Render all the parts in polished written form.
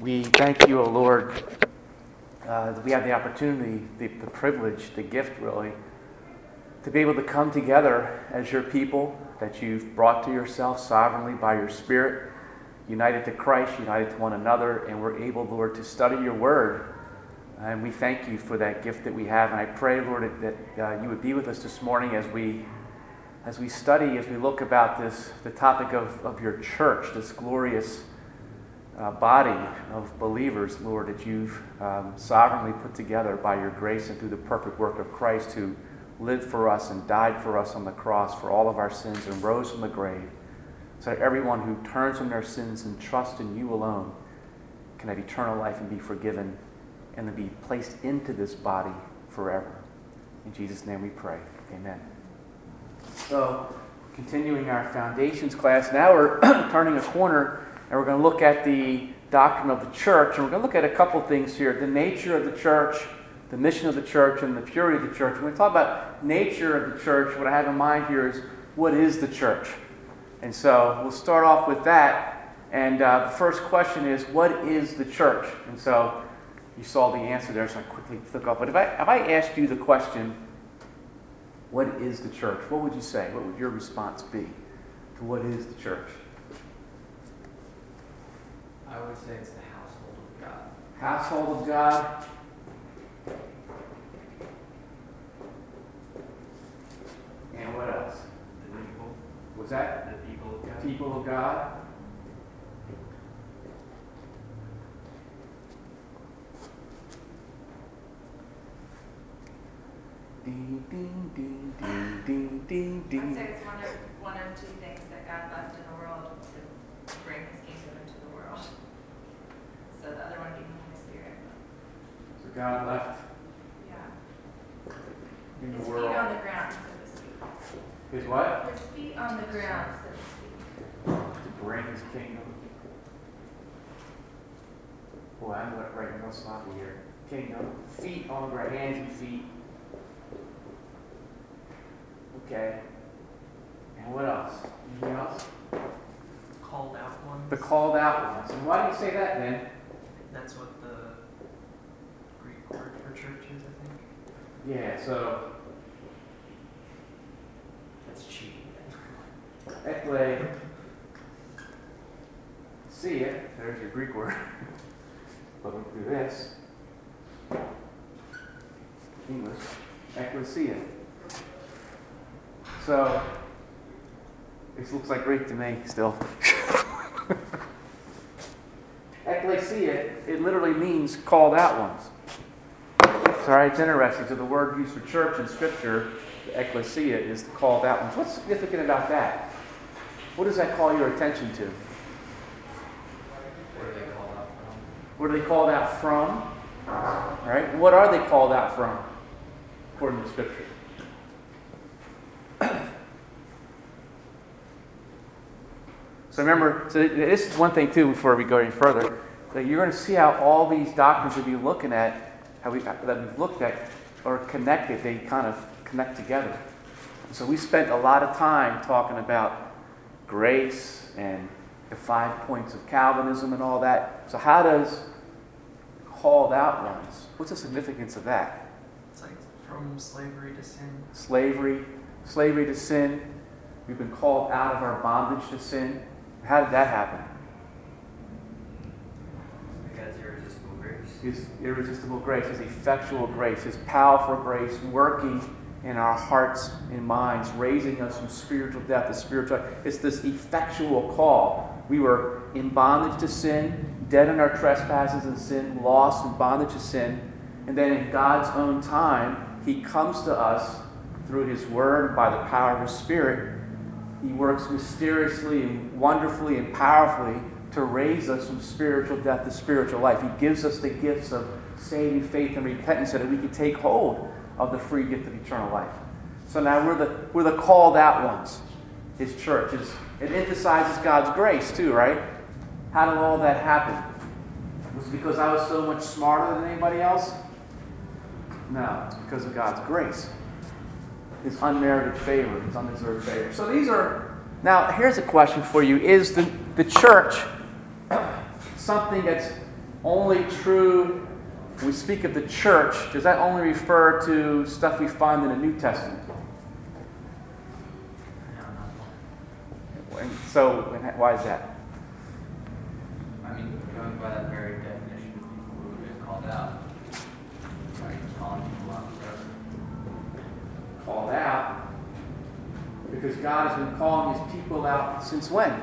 We thank you, O Lord, that we have the opportunity, the privilege, the gift really, to be able to come together as your people that you've brought to yourself sovereignly by your Spirit, united to Christ, united to one another, and we're able, Lord, to study your word. And we thank you for that gift that we have. And I pray, Lord, that you would be with us this morning as we study, as we look about the topic of your church, this glorious body of believers, Lord, that you've sovereignly put together by your grace and through the perfect work of Christ, who lived for us and died for us on the cross for all of our sins and rose from the grave, so that everyone who turns from their sins and trusts in you alone can have eternal life and be forgiven and then be placed into this body forever. In Jesus' name we pray. Amen. So, continuing our foundations class, now we're turning a corner and we're going to look at the doctrine of the church. And we're going to look at a couple things here. The nature of the church, the mission of the church, and the purity of the church. When we talk about nature of the church, what I have in mind here is, what is the church? And so we'll start off with that. And the first question is, what is the church? And so you saw the answer there, so I quickly took off. But if I asked you the question, what is the church? What would you say? What would your response be to what is the church? I would say it's the household of God. Household of God. And what else? The people. What's that? The people of God. People of God. Ding, ding, ding, ding, ding, ding, ding. I'd say it's one of two things that God left in the world to bring his kingdom into the world. So the other one being the Holy Spirit. So God left Yeah. in the His world. feet on the ground, so to speak. His what? His feet on the ground, so to speak. To bring his kingdom. Boy, I'm writing real sloppy here. Kingdom. Feet on the ground. Hands and feet. Okay. And what else? Anything else? Called out ones. The called out ones. And why do you say that then? That's what the Greek word for church is, I think. Yeah, so That's cheating. ekle. See it. There's your Greek word. Looking through this. English. Ecclesia. So, this looks like Greek to me still. Ecclesia, it literally means called out ones. So, it's interesting. So the word used for church in Scripture, the ecclesia, is the called out ones. What's significant about that? What does that call your attention to? Where are they called out from? What are they called out from? Right? And what are they called out from, according to Scripture? So remember, this is one thing too, before we go any further, that you're going to see how all these doctrines that we're looking at, that we've looked at, are connected. They kind of connect together. So we spent a lot of time talking about grace and the 5 points of Calvinism and all that. So how does called out ones, what's the significance of that? It's like from slavery to sin. Slavery to sin. We've been called out of our bondage to sin. How did that happen? Because irresistible grace. His irresistible grace, His effectual grace, His powerful grace working in our hearts and minds, raising us from spiritual death to spiritual life. It's this effectual call. We were in bondage to sin, dead in our trespasses and sin, lost in bondage to sin, and then in God's own time, He comes to us through His Word, by the power of His Spirit. He works mysteriously and wonderfully and powerfully to raise us from spiritual death to spiritual life. He gives us the gifts of saving faith and repentance so that we can take hold of the free gift of eternal life. So now we're the called out ones. His church it emphasizes God's grace too, right? How did all that happen? Was it because I was so much smarter than anybody else? No, it's because of God's grace. His unmerited favor, His undeserved favor. So these are, now here's a question for you. Is the church something that's only true, when we speak of the church, does that only refer to stuff we find in the New Testament? And so, why is that? I mean, going by that very definition, people who have been called out. Right? Calling people out. Called out because God has been calling his people out since when?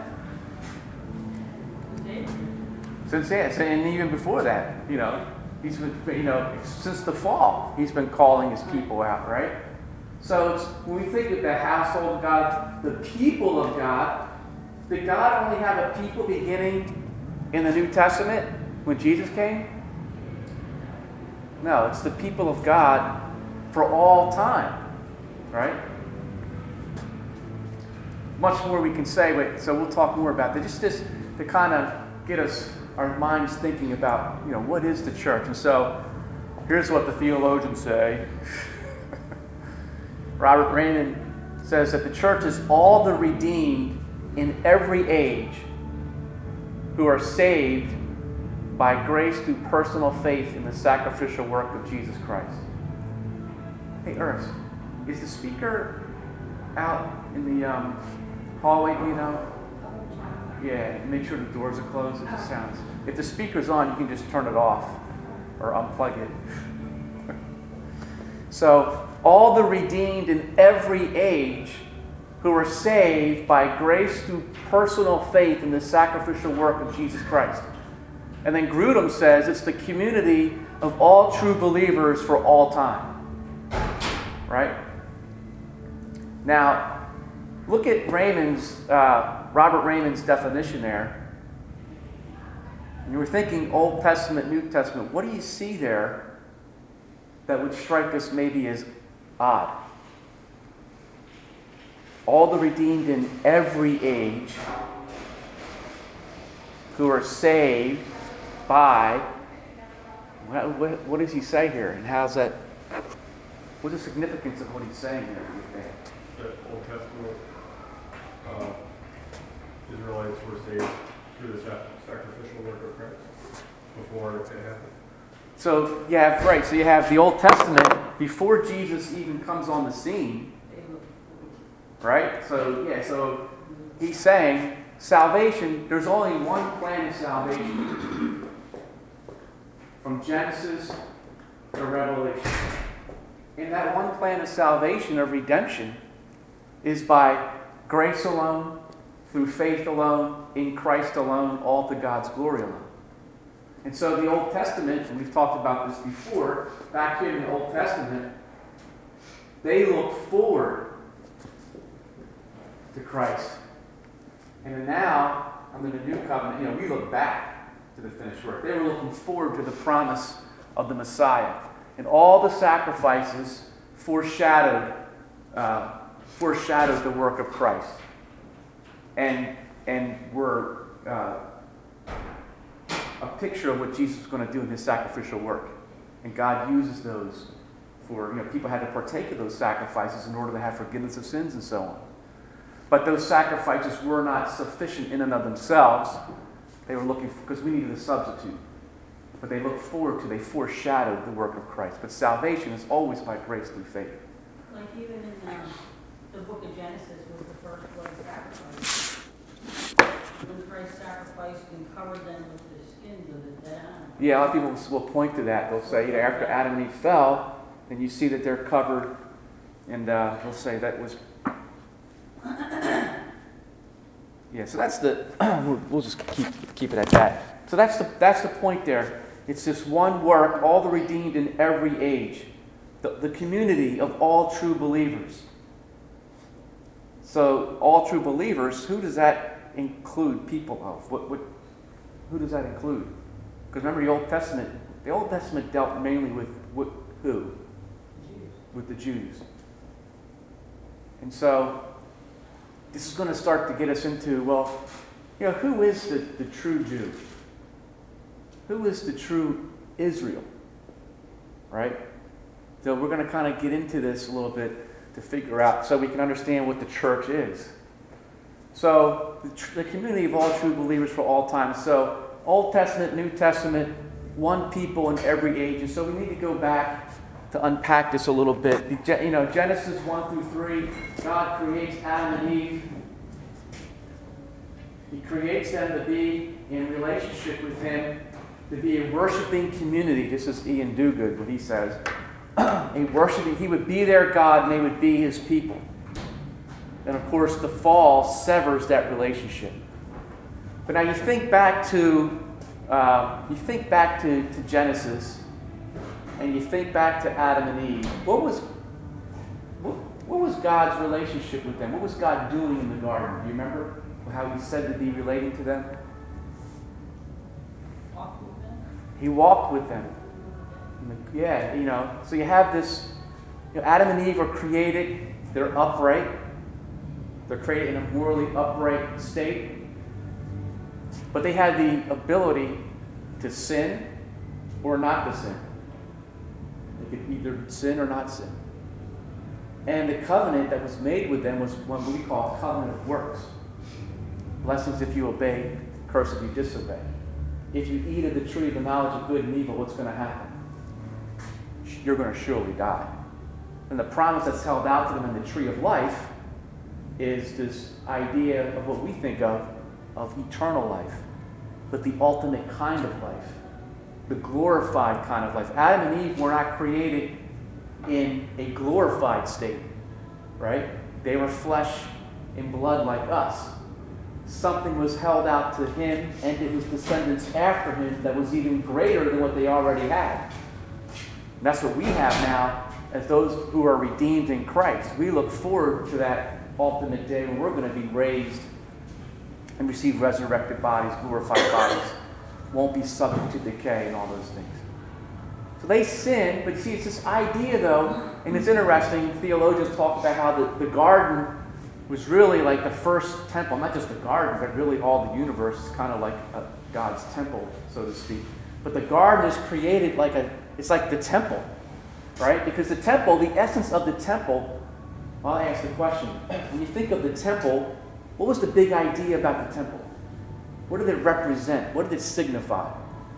Since and even before that, he's been, since the fall, he's been calling his people out, right? So when we think of the household of God, the people of God, did God only have a people beginning in the New Testament when Jesus came? No, it's the people of God for all time, right? Much more we can say, so we'll talk more about that. Just to kind of get our minds thinking about, what is the church? And so here's what the theologians say. Robert Raymond says that the church is all the redeemed in every age who are saved by grace through personal faith in the sacrificial work of Jesus Christ. Hey, Ernst, is the speaker out in the hallway, do you know? Yeah, make sure the doors are closed. It just sounds. If the speaker's on, you can just turn it off or unplug it. So, all the redeemed in every age who are saved by grace through personal faith in the sacrificial work of Jesus Christ. And then Grudem says it's the community of all true believers for all time. Right? Now, look at Robert Raymond's definition there. And you were thinking Old Testament, New Testament. What do you see there that would strike us maybe as odd? All the redeemed in every age who are saved by, what does he say here? And how's that, what's the significance of what he's saying here, do you think? The Old Testament Israelites were saved through the sacrificial work of Christ before it happened. So you have the Old Testament before Jesus even comes on the scene. Right? So he's saying salvation, there's only one plan of salvation. From Genesis to Revelation. And that one plan of salvation, of redemption, is by grace alone, through faith alone, in Christ alone, all to God's glory alone. And so the Old Testament, and we've talked about this before, back here in the Old Testament, they look forward to Christ. And then now, under the new covenant, we look back to the finished work. They were looking forward to the promise of the Messiah. And all the sacrifices foreshadowed the work of Christ. And were a picture of what Jesus was going to do in his sacrificial work. And God uses those for, people had to partake of those sacrifices in order to have forgiveness of sins and so on. But those sacrifices were not sufficient in and of themselves. They were looking for, because we needed a substitute. But they looked forward to, they foreshadowed the work of Christ. But salvation is always by grace through faith. Like even in the book of Genesis was the first blood sacrifice. When Christ sacrificed and covered them with the skins of the dead animals. Yeah, a lot of people will point to that. They'll say, after Adam and Eve fell, then you see that they're covered. And they'll say that was... Yeah, so that's the... we'll just keep it at that. So that's the point there. It's this one work, all the redeemed in every age. The community of all true believers. So, all true believers, who does that include people of? Who does that include? Because remember the Old Testament dealt mainly with who? Jews. With the Jews. And so, this is going to start to get us into, who is the true Jew? Who is the true Israel? Right? So we're going to kind of get into this a little bit to figure out, so we can understand what the church is. So, the community of all true believers for all time. So, Old Testament, New Testament, one people in every age. And so we need to go back to unpack this a little bit. Genesis 1 through 3, God creates Adam and Eve. He creates them to be in relationship with Him, to be a worshiping community. This is Ian Duguid, what he says. He would be their God and they would be His people. And of course, the fall severs that relationship. But now you think back to Genesis, and you think back to Adam and Eve. What was God's relationship with them? What was God doing in the garden? Do you remember how He said to be relating to them? Walk with them. He walked with them. So you have this, Adam and Eve are created, they're upright. They're created in a morally upright state. But they had the ability to sin or not to sin. They could either sin or not sin. And the covenant that was made with them was what we call a covenant of works. Blessings if you obey, curse if you disobey. If you eat of the tree of the knowledge of good and evil, what's going to happen? You're going to surely die. And the promise that's held out to them in the tree of life is this idea of what we think of eternal life, but the ultimate kind of life, the glorified kind of life. Adam and Eve were not created in a glorified state, right? They were flesh and blood like us. Something was held out to him and to his descendants after him that was even greater than what they already had. And that's what we have now as those who are redeemed in Christ. We look forward to that ultimate day when we're going to be raised and receive resurrected bodies, glorified bodies, won't be subject to decay and all those things. So they sin, but you see, it's this idea though, and it's interesting, theologians talk about how the garden was really like the first temple, not just the garden, but really all the universe is kind of like God's temple, so to speak. But the garden is created it's like the temple, right? Because the temple, the essence of the temple, well, I'll ask the question. When you think of the temple, what was the big idea about the temple? What did it represent? What did it signify?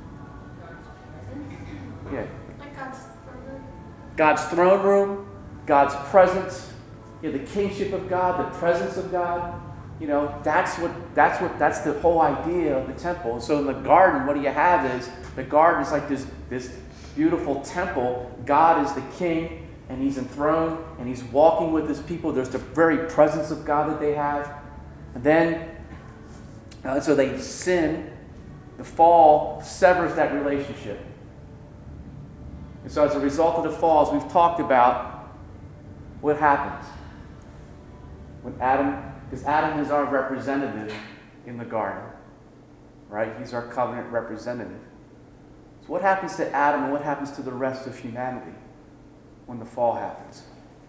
Yeah. Like God's throne room. God's throne room, God's presence, the kingship of God, the presence of God. That's the whole idea of the temple. So in the garden, what do you have is the garden is like this beautiful temple. God is the king. And He's enthroned, and He's walking with His people. There's the very presence of God that they have. And then, so they sin. The fall severs that relationship. And so as a result of the fall, as we've talked about, what happens? Because Adam is our representative in the garden. Right? He's our covenant representative. So what happens to Adam and what happens to the rest of humanity when the fall happens?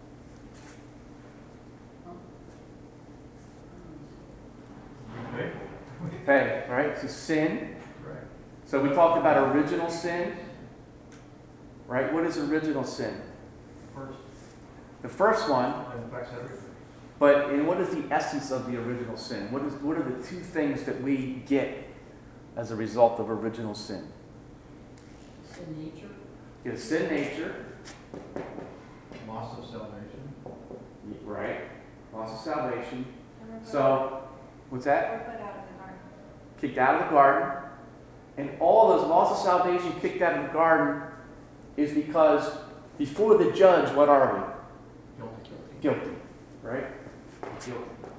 Hey, right? So sin. Right. So we talked about original sin. Right? What is original sin? First, The first one, it affects everything. but what is the essence of the original sin? What are the two things that we get as a result of original sin? Sin nature. It's sin nature. Loss of salvation. Right? Loss of salvation. And we're put So, what's that? We're put out of the garden. Kicked out of the garden. And all those loss of salvation kicked out of the garden is because before the judge, what are Guilty. we? Guilty. Right? Guilty.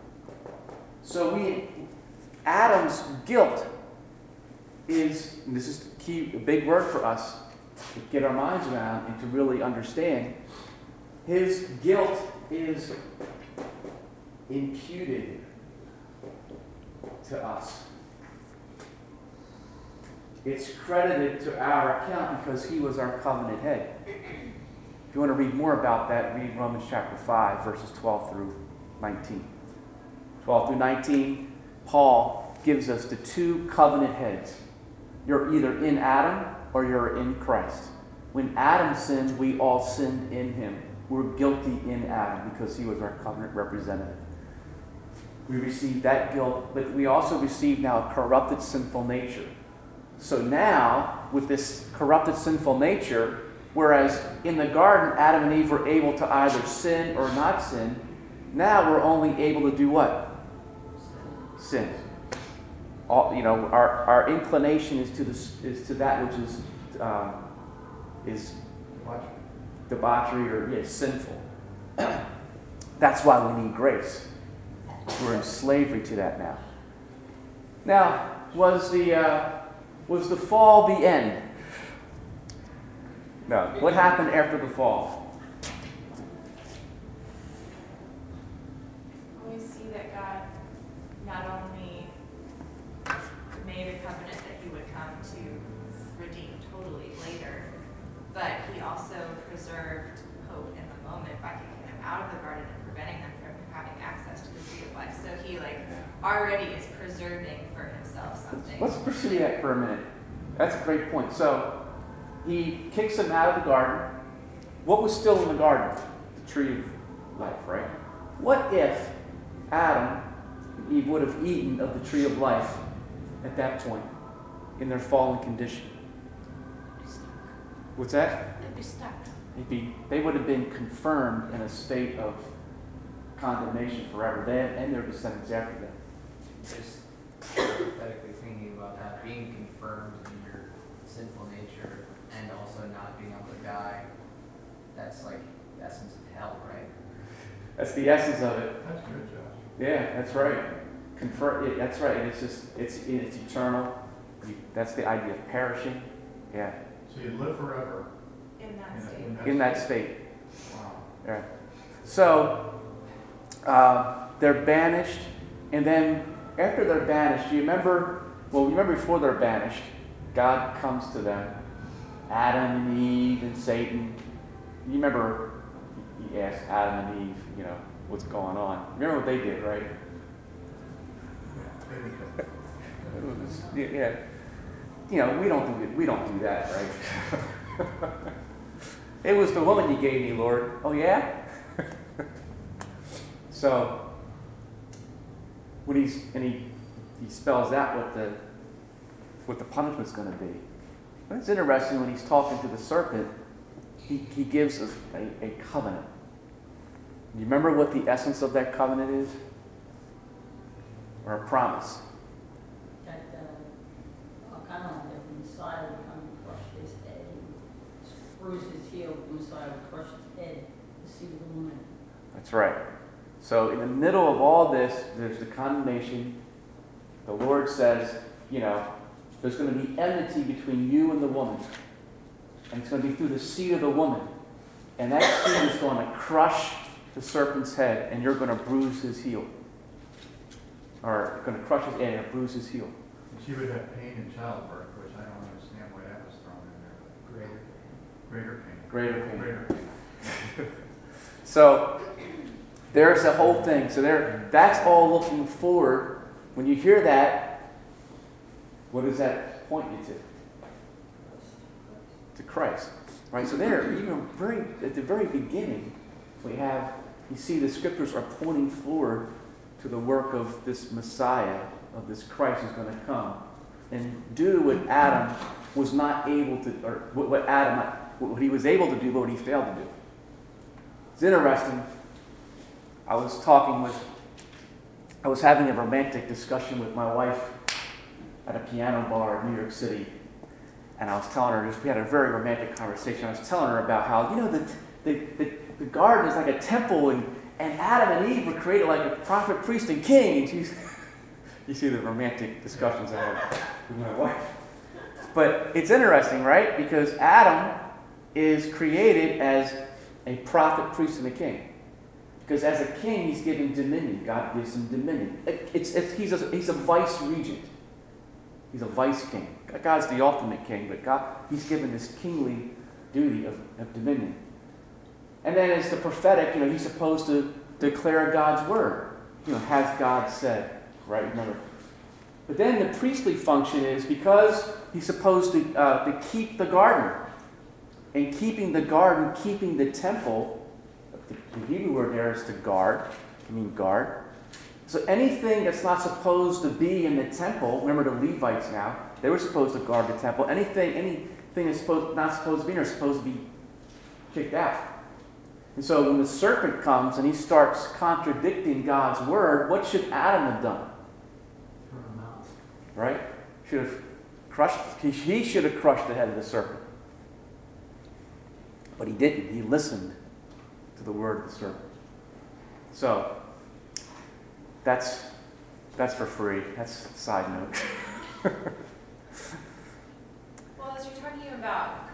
So Adam's guilt is, and this is key, a big word for us to get our minds around and to really understand, his guilt is imputed to us. It's credited to our account because he was our covenant head. If you want to read more about that, read Romans chapter 5, verses 12 through 19. 12 through 19, Paul gives us the two covenant heads. You're either in Adam or you're in Christ. When Adam sinned, we all sinned in him. We're guilty in Adam because he was our covenant representative. We received that guilt, but we also received now a corrupted, sinful nature. So now, with this corrupted, sinful nature, whereas in the garden, Adam and Eve were able to either sin or not sin, now we're only able to do what? Sin. Our inclination is to that which is debauchery or sinful. That's why we need grace. We're in slavery to that now. Now, was the fall the end? No. What happened after the fall? We see that God not only made a covenant that he would come to redeem totally later, but he also preserved hope in the moment by kicking them out of the garden and preventing them from having access to the tree of life. So he already is preserving for himself something. Let's pursue that for a minute. That's a great point. So he kicks them out of the garden. What was still in the garden? The tree of life, right? What if Adam and Eve would have eaten of the tree of life at that point in their fallen condition? What's that? They'd be stuck. They would have been confirmed in a state of condemnation forever, them and their descendants after them. Just hypothetically thinking about that, being confirmed in your sinful nature and also not being able to die, that's like the essence of hell, right? That's the essence of it. That's good, Josh. Yeah, that's right. That's right. It's eternal. That's the idea of perishing. Yeah, So you live forever In that state. in that state. Wow. Yeah. So they're banished, and then after they're banished, do you remember? Well, remember before they're banished, God comes to them, Adam and Eve and Satan. You remember? He asked Adam and Eve, what's going on? Remember what they did, right? Yeah. We don't do that, right? It was the woman you gave me, Lord. Oh yeah? So when he spells out what the punishment's going to be. But it's interesting when he's talking to the serpent, he gives us a covenant. You remember what the essence of that covenant is? Or a promise? That, kind of like the Messiah would come and crush his head, and bruise his heel, the Messiah would crush his head, the seed of the woman. That's right. So in the middle of all this, there's the condemnation. The Lord says, there's going to be enmity between you and the woman. And it's going to be through the seed of the woman. And that seed is going to crush the serpent's head, and you're going to bruise his heel. Or going to crush his head and bruise his heel. And she would have pain in childbirth, which I don't understand why that was thrown in there. Greater pain. Greater pain. So there's the whole thing. So that's all looking forward. When you hear that, what does that point you to? To Christ. Right? So there, even at the very beginning, you see the scriptures are pointing forward to the work of this Messiah, of this Christ who's going to come and do what Adam was not able to, or what he was able to do, but what he failed to do. It's interesting. I was having a romantic discussion with my wife at a piano bar in New York City, and I was telling her, we had a very romantic conversation. I was telling her about how, the garden is like a temple, and Adam and Eve were created like a prophet, priest, and king. And you see the romantic discussions I have with my wife. But it's interesting, right? Because Adam is created as a prophet, priest, and a king. Because as a king, he's given dominion. God gives him dominion. He's a vice regent. He's a vice king. God's the ultimate king, but he's given this kingly duty of dominion. And then as the prophetic, he's supposed to declare God's word. Has God said, right? Remember. But then the priestly function is because he's supposed to keep the garden. And keeping the garden, keeping the temple, the Hebrew word there is to guard. So anything that's not supposed to be in the temple, remember the Levites now, They were supposed to guard the temple. Anything that's not supposed to be there is supposed to be kicked out. And so when the serpent comes and he starts contradicting God's word, what should Adam have done? Throw them out. Right? He should have crushed the head of the serpent. But he didn't. He listened to the word of the serpent. So, that's for free. That's a side note. Well, as you're talking about,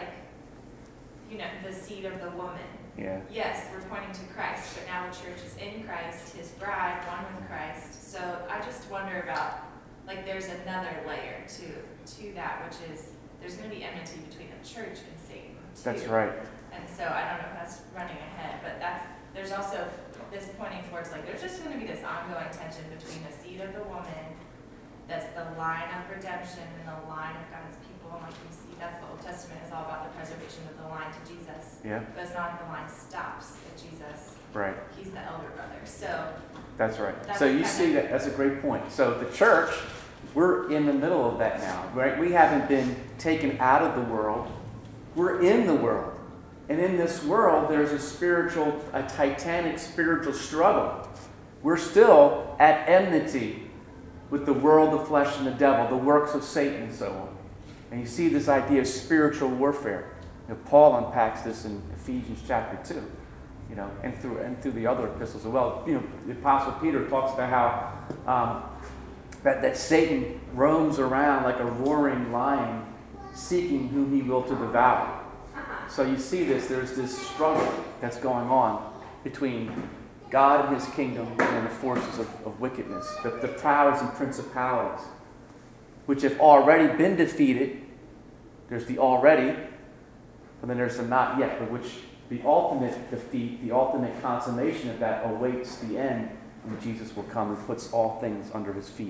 the seed of the woman. Yeah. Yes, we're pointing to Christ, but now the church is in Christ, his bride, one with Christ. So I just wonder about, there's another layer to that, which is there's going to be enmity between the church and Satan, too. That's right. And so I don't know if that's running ahead, but there's also this pointing towards, there's just going to be this ongoing tension between the seed of the woman, that's the line of redemption and the line of God's people. And we see, that's the Old Testament is all about the preservation of the line to Jesus. Yeah. But it's not the line stops at Jesus. Right. He's the elder brother. So That's right. That's So you kind see of- that's a great point. So the church, we're in the middle of that now, right? We haven't been taken out of the world. We're in the world. And in this world, there's a titanic spiritual struggle. We're still at enmity with the world, the flesh, and the devil, the works of Satan, and so on. And you see this idea of spiritual warfare. Paul unpacks this in Ephesians chapter 2, and through the other epistles as well. The Apostle Peter talks about how that Satan roams around like a roaring lion, seeking whom he will to devour. So you see there's this struggle that's going on between God and his kingdom and the forces of wickedness, the powers and principalities, which have already been defeated. There's the already, and then there's the not yet, but which the ultimate defeat, the ultimate consummation of that awaits the end when Jesus will come and puts all things under his feet.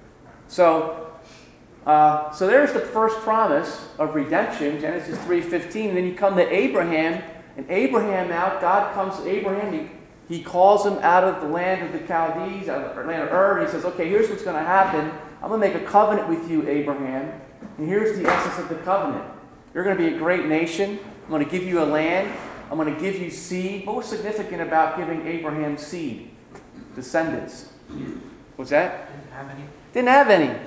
So there's the first promise of redemption, Genesis 3:15. And then you come to Abraham, and God comes to Abraham. He calls him out of the land of the Chaldees, out of the land of Ur, and he says, okay, here's what's going to happen. I'm going to make a covenant with you, Abraham. And here's the essence of the covenant. You're going to be a great nation. I'm going to give you a land. I'm going to give you seed. What was significant about giving Abraham seed? Descendants. What's that? Didn't have any. Didn't have any.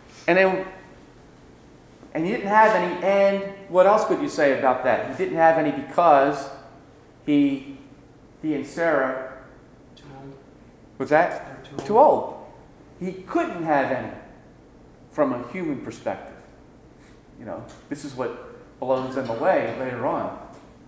And he didn't have any, and what else could you say about that? He didn't have any because he and Sarah, Too old. was that? They're Too old. He couldn't have any from a human perspective. This is what blows them away later on.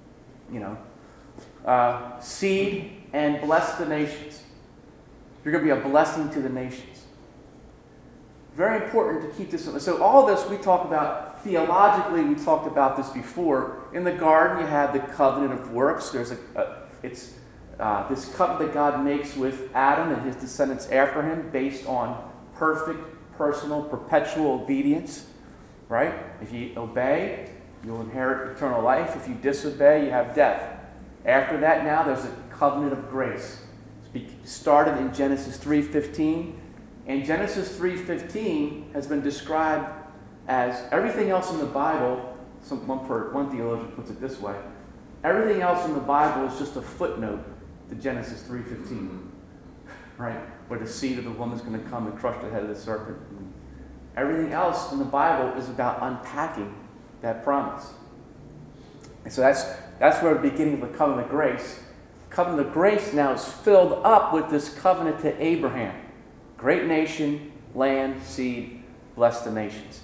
Seed and bless the nations. You're going to be a blessing to the nations. Very important to keep this. So all this we talk about theologically. We talked about this before. In the garden, you have the covenant of works. There's this covenant that God makes with Adam and his descendants after him, based on perfect, personal, perpetual obedience. Right? If you obey, you'll inherit eternal life. If you disobey, you have death. After that, now there's a covenant of grace. It started in Genesis 3:15. And Genesis 3:15 has been described as everything else in the Bible. One theologian puts it this way: everything else in the Bible is just a footnote to Genesis 3:15, right? Where the seed of the woman is going to come and crush the head of the serpent. And everything else in the Bible is about unpacking that promise. And so that's where the beginning of the covenant of grace. Covenant of grace now is filled up with this covenant to Abraham. Great nation, land, seed, bless the nations.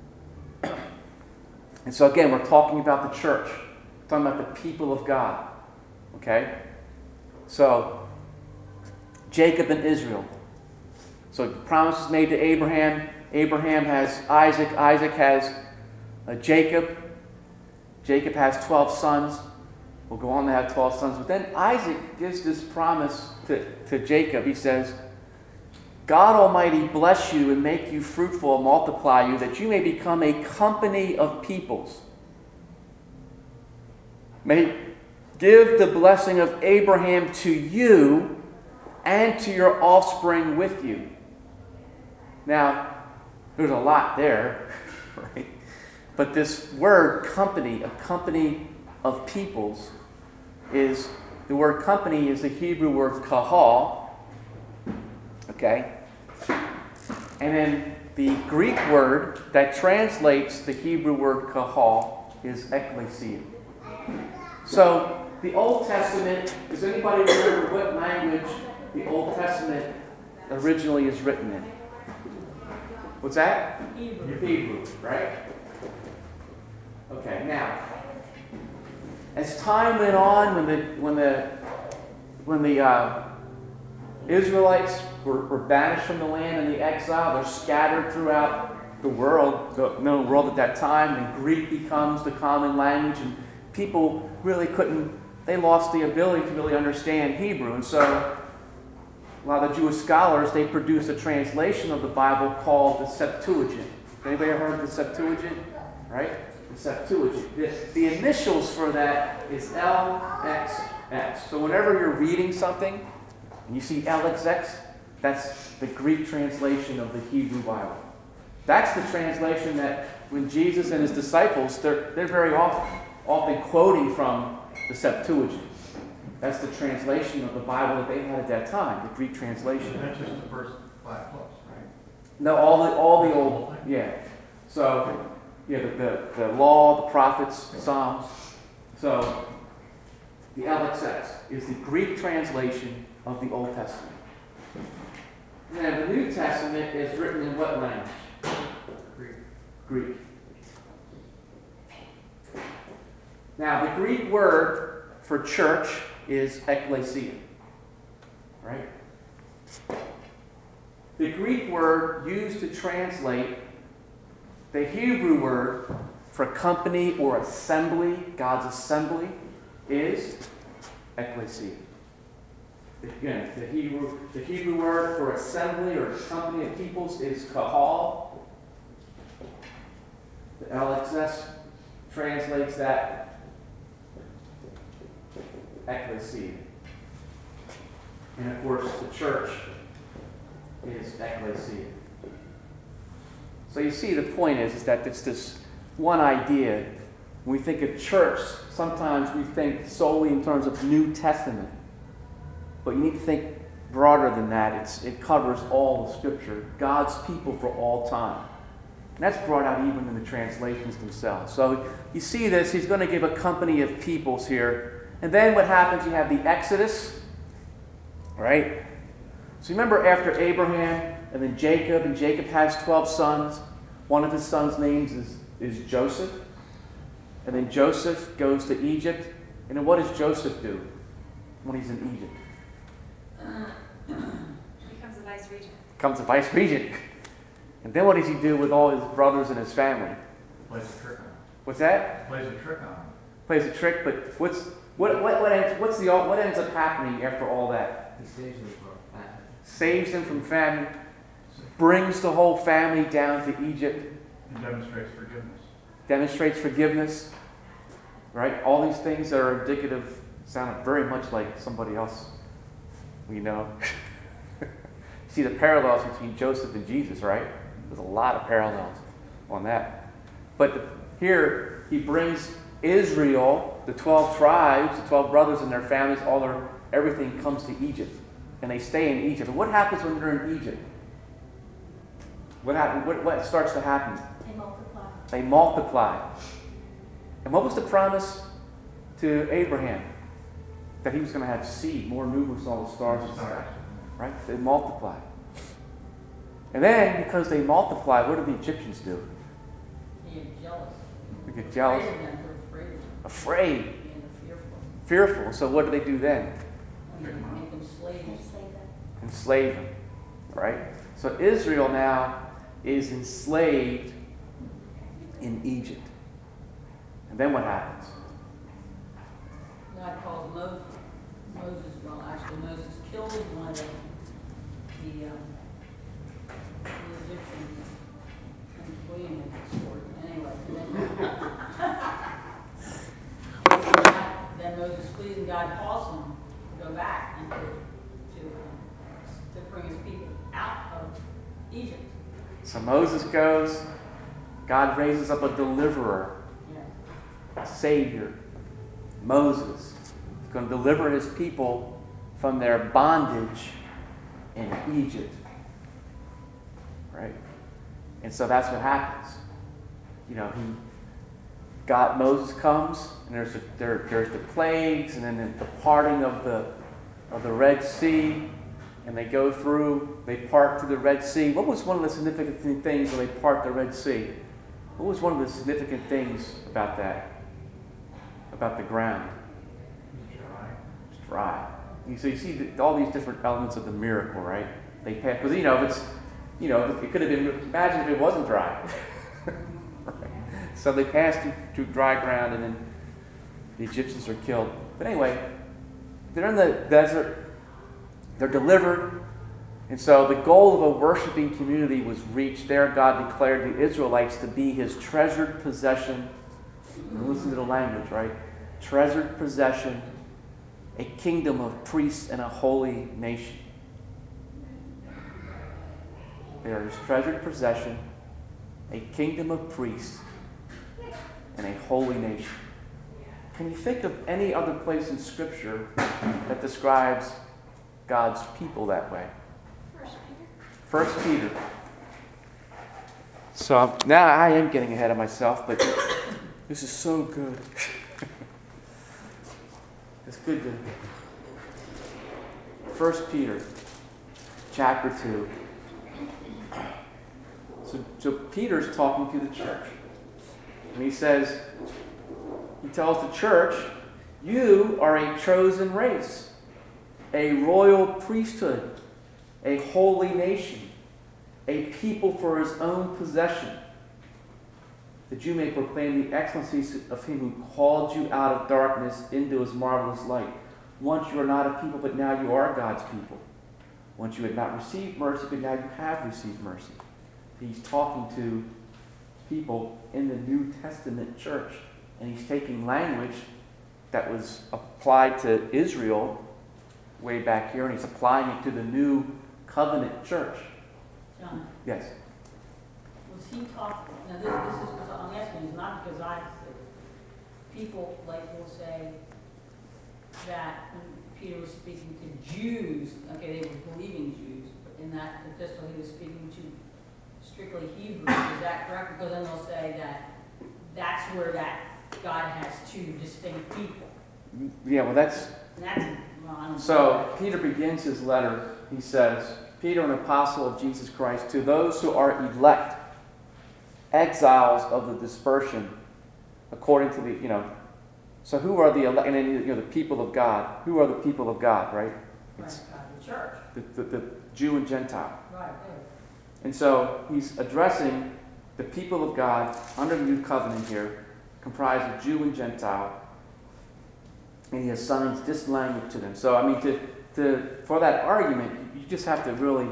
And so again, we're talking about the church. We're talking about the people of God. Okay? So, Jacob and Israel. So the promise is made to Abraham. Abraham has Isaac. Isaac has Jacob. Jacob has 12 sons. We'll go on to have 12 sons. But then Isaac gives this promise to Jacob. He says, God Almighty bless you and make you fruitful and multiply you, that you may become a company of peoples. May give the blessing of Abraham to you and to your offspring with you. Now, There's a lot there, right? But this word company, a company of peoples, is the word company is the Hebrew word kahal. Okay? And then the Greek word that translates the Hebrew word kahal is ekklesia. So the Old Testament, does anybody remember what language the Old Testament originally is written in? What's that? Hebrew. Hebrew, right? Okay, now, as time went on, when the Israelites were banished from the land in the exile, they're scattered throughout the world, the known world at that time, and Greek becomes the common language, and people really they lost the ability to really understand Hebrew, and so a lot of the Jewish scholars, they produced a translation of the Bible called the Septuagint. Anybody ever heard of the Septuagint? Right? The Septuagint. The initials for that is LXX. So whenever you're reading something and you see LXX, that's the Greek translation of the Hebrew Bible. That's the translation that when Jesus and his disciples, they're very often quoting from the Septuagint. That's the translation of the Bible that they had at that time, the Greek translation. And that's just the first 5 books, right? No, all the old, yeah. So, yeah, the law, the prophets, Psalms. So, the LXX is the Greek translation of the Old Testament. And the New Testament is written in what language? Greek. Now, the Greek word for church is ekklesia. Right? The Greek word used to translate the Hebrew word for company or assembly, God's assembly, is ekklesia. Again, the Hebrew word for assembly or company of peoples is kahal. The LXX translates that ekklesia. And of course, the church is ekklesia. So you see, the point is that it's this one idea. When we think of church, sometimes we think solely in terms of New Testament. But you need to think broader than that. It covers all of Scripture, God's people for all time. And that's brought out even in the translations themselves. So you see this, he's going to give a company of peoples here. And then what happens, you have the Exodus, right? So remember after Abraham and then Jacob, and Jacob has 12 sons. One of his sons' names is Joseph. And then Joseph goes to Egypt. And then what does Joseph do when he's in Egypt? Becomes a vice regent. Becomes a vice regent. And then what does he do with all his brothers and his family? Plays a trick on him. What's that? Plays a trick on him. Plays a trick, but what ends up happening after all that? He saves them from famine. Saves them from famine, brings the whole family down to Egypt, He demonstrates forgiveness. demonstrates forgiveness, right? All these things that are indicative, sound very much like somebody else we know. See the parallels between Joseph and Jesus, right? There's a lot of parallels on that. But here, he brings Israel, the 12 tribes, the 12 brothers and their families, everything comes to Egypt. And they stay in Egypt. And what happens when they're in Egypt? What starts to happen? They multiply. They multiply. And what was the promise to Abraham? That he was going to have seed, more numerous than all the stars in the sky. Right? They multiply. And then, because they multiply, what do the Egyptians do? They get jealous. They get jealous. Afraid of them. They're afraid of them. Afraid. And they're fearful. Fearful. So what do they do then? And they make them slaves. Enslave them. Right? So Israel now is enslaved in Egypt. And then what happens? God calls Moses, Moses killed one of the Egyptians and William with the sword. Anyway, then Moses flees and God calls him to go back and to bring his people out of Egypt. So Moses goes, God raises up a deliverer, Yeah. a savior. Moses is going to deliver his people from their bondage in Egypt. Right? And so that's what happens. Moses comes, and there's the plagues, and then the parting of the Red Sea, and they go through, they part through the Red Sea. What was one of the significant things when they part the Red Sea? What was one of the significant things about that? About the ground? It's dry. You see all these different elements of the miracle, right? They pass, because it could have been, imagine if it wasn't dry. Right? So they passed through dry ground, and then the Egyptians are killed. But anyway, they're in the desert, they're delivered, and so the goal of a worshiping community was reached. There God declared the Israelites to be his treasured possession. And listen to the language, right? Treasured possession, a kingdom of priests and a holy nation. They are his treasured possession, a kingdom of priests, and a holy nation. Can you think of any other place in Scripture that describes God's people that way? 1 Peter. So now I am getting ahead of myself, but this is so good. It's good to... 1 Peter, chapter 2. So Peter's talking to the church. And he tells the church, you are a chosen race, a royal priesthood, a holy nation, a people for his own possession, that you may proclaim the excellencies of him who called you out of darkness into his marvelous light. Once you were not a people, but now you are God's people. Once you had not received mercy, but now you have received mercy. He's talking to people in the New Testament church, and he's taking language that was applied to Israel way back here, and he's applying it to the New Covenant church. John, Yes. was he talking, now this is what I'm asking, is not because I said it. People will say that when Peter was speaking to Jews, okay, they were believing Jews, but in that epistle he was speaking to strictly Hebrew. Is that correct? Because then they'll say that that's where that God has two distinct people. Yeah, well that's... And that's wrong. So Peter begins his letter. He says, Peter, an apostle of Jesus Christ, to those who are elect, exiles of the dispersion, according to the, so who are the elect, and then, the people of God. Who are the people of God, right? It's the church. the Jew and Gentile. Right, there. And so he's addressing the people of God under the new covenant here, comprised of Jew and Gentile, and he assigns this language to them. So, I mean, for that argument, you just have to really,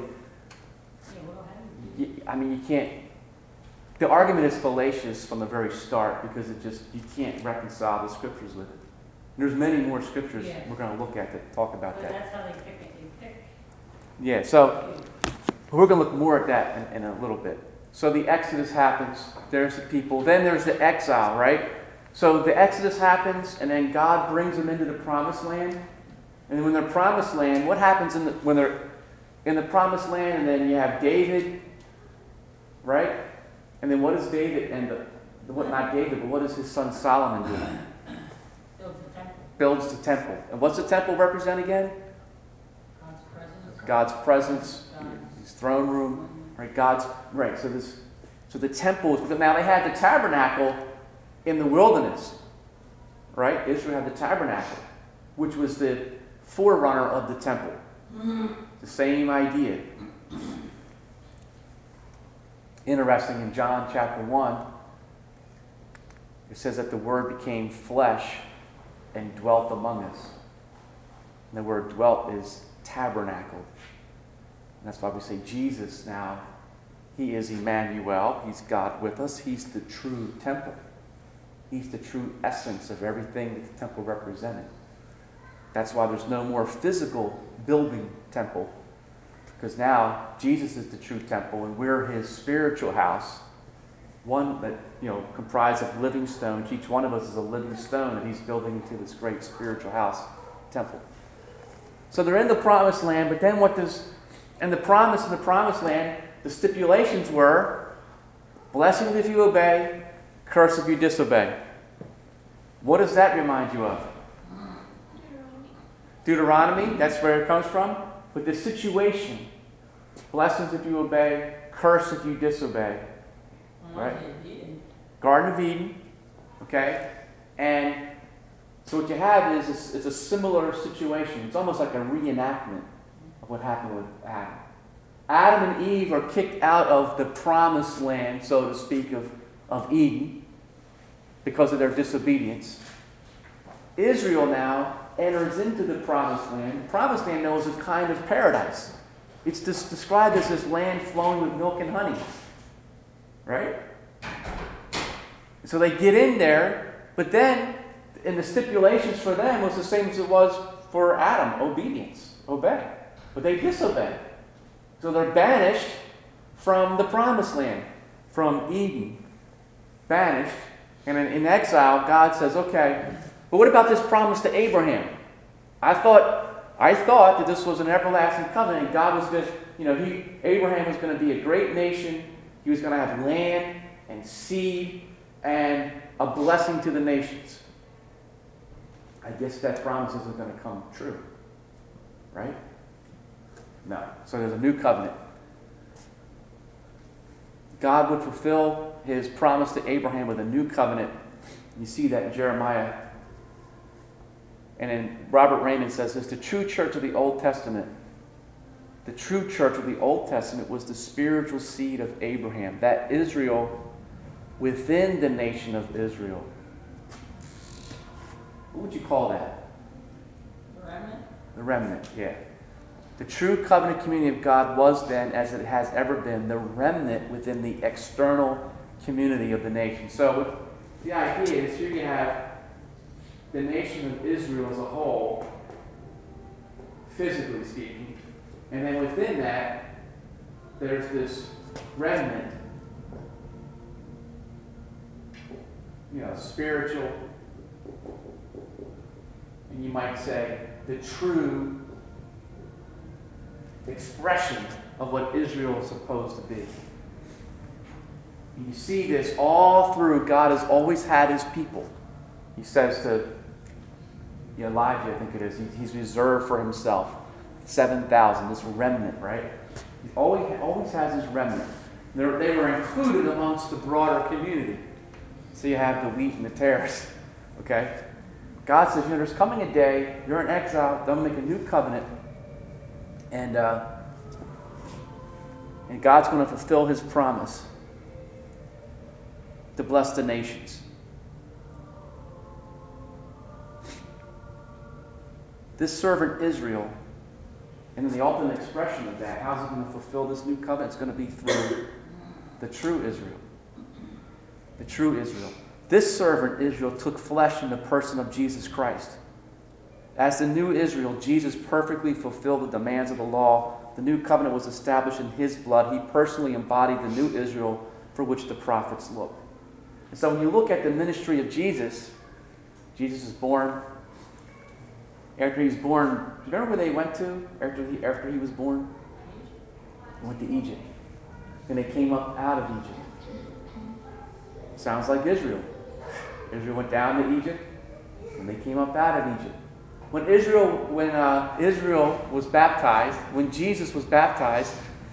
you can't, the argument is fallacious from the very start because you can't reconcile the scriptures with it. And there's many more scriptures we're going to look at that talk about But that. that's how they pick it. They pick. Yeah, so we're going to look more at that in a little bit. So the Exodus happens, there's the people, then there's the exile, right? So the Exodus happens, and then God brings them into the Promised Land. And when they're Promised Land, what happens when they're in the Promised Land? And then you have David, right? And then what does David not David, but what does his son Solomon do? Builds the temple. Builds the temple. And what's the temple represent again? God's presence. God's presence, his throne room, right? So the temple is, now they had the tabernacle in the wilderness, right? Israel had the tabernacle, which was the forerunner of the temple. The same idea. Interesting, in John chapter 1, it says that the Word became flesh and dwelt among us. And the word dwelt is tabernacle. And that's why we say Jesus now, he is Emmanuel. He's God with us. He's the true temple. He's the true essence of everything that the temple represented. That's why there's no more physical building temple. Because now Jesus is the true temple and we're his spiritual house. One that, comprised of living stones. Each one of us is a living stone that he's building into this great spiritual house, temple. So they're in the promised land, but then in the promised land, the stipulations were, blessings if you obey, curse if you disobey. What does that remind you of? Deuteronomy, that's where it comes from. But the situation, blessings if you obey, curse if you disobey. Right? Garden of Eden. Okay? And so what you have is a similar situation. It's almost like a reenactment of what happened with Adam. Adam and Eve are kicked out of the promised land, so to speak, of Eden because of their disobedience. Israel now enters into the promised land. The promised land now is a kind of paradise. It's described as this land flowing with milk and honey. Right? So they get in there, but then, and the stipulations for them was the same as it was for Adam, obedience, obey. But they disobey. So they're banished from the promised land, from Eden. Banished. And in exile, God says, okay, but what about this promise to Abraham? I thought that this was an everlasting covenant. God was going to, Abraham was going to be a great nation. He was going to have land and seed and a blessing to the nations. I guess that promise isn't going to come true. Right? No. So there's a new covenant. God would fulfill his promise to Abraham with a new covenant. You see that in Jeremiah. And then Robert Raymond says this, the true church of the Old Testament was the spiritual seed of Abraham, that Israel within the nation of Israel. What would you call that? The remnant? The remnant, yeah. The true covenant community of God was then, as it has ever been, the remnant within the external community of the nation. So the idea is here you have the nation of Israel as a whole, physically speaking, and then within that, there's this remnant, spiritual, and you might say the true expression of what Israel is supposed to be. And you see this all through. God has always had his people. He says to Elijah, I think it is, he's reserved for himself 7,000, this remnant, right? He always has his remnant. They were included amongst the broader community. So you have the wheat and the tares, okay? God says, there's coming a day, you're in exile, they'll make a new covenant, and God's going to fulfill his promise to bless the nations. This servant Israel, and then the ultimate expression of that, how's it going to fulfill this new covenant? It's going to be through the true Israel. The true Israel. This servant Israel took flesh in the person of Jesus Christ. As the new Israel, Jesus perfectly fulfilled the demands of the law. The new covenant was established in his blood. He personally embodied the new Israel for which the prophets looked. And so when you look at the ministry of Jesus, Jesus is born. After he's born, remember where they went to after he was born? They went to Egypt. Then they came up out of Egypt. Sounds like Israel. Israel went down to Egypt, and they came up out of Egypt. When Israel was baptized, when Jesus was baptized,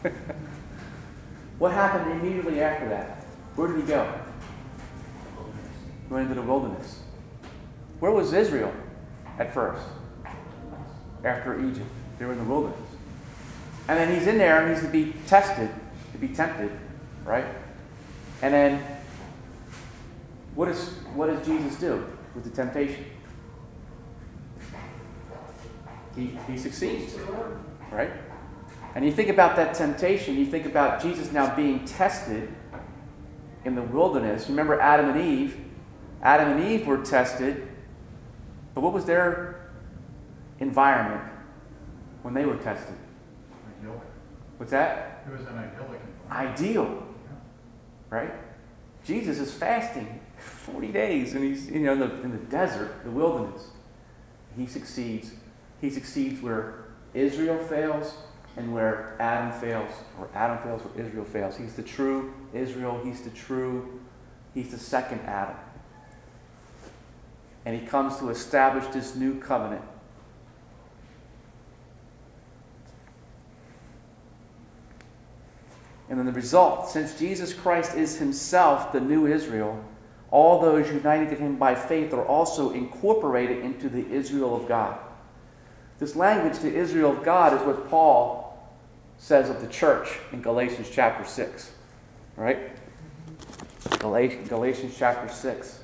what happened immediately after that? Where did he go? He went into the wilderness. Where was Israel at first? After Egypt. They were in the wilderness. And then he's in there and he's to be tested, to be tempted, right? And then what does Jesus do with the temptation? He succeeds, right? And you think about that temptation, you think about Jesus now being tested in the wilderness. Remember Adam and Eve? Adam and Eve were tested, but what was their environment when they were tested? What's that? It was an idyllic environment. Ideal, right? Jesus is fasting 40 days, and he's in the desert, the wilderness. He succeeds. He succeeds where Israel fails and where Adam fails, or Adam fails where Israel fails. He's the true Israel. He's the second Adam. And he comes to establish this new covenant. And then the result, since Jesus Christ is himself the new Israel, all those united to him by faith are also incorporated into the Israel of God. This language, the Israel of God, is what Paul says of the church in Galatians chapter 6. Right? Galatians chapter 6.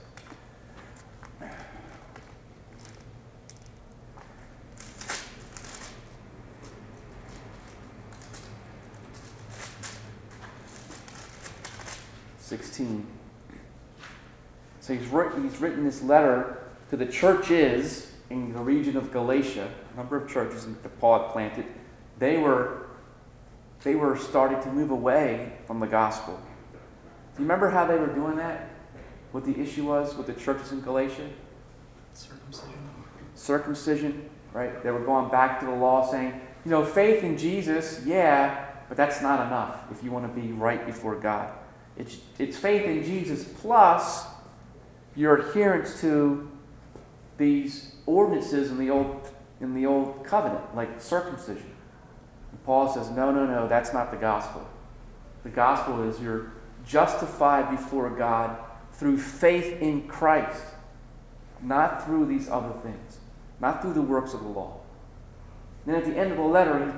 So he's written this letter to the churches in the region of Galatia, a number of churches that Paul had planted. They were starting to move away from the gospel. Do you remember how they were doing that? What the issue was with the churches in Galatia? Circumcision, right? They were going back to the law saying, faith in Jesus, yeah, but that's not enough if you want to be right before God. It's faith in Jesus plus your adherence to these ordinances in the old covenant, like circumcision. And Paul says, no, that's not the gospel. The gospel is you're justified before God through faith in Christ, not through these other things, not through the works of the law. Then at the end of the letter,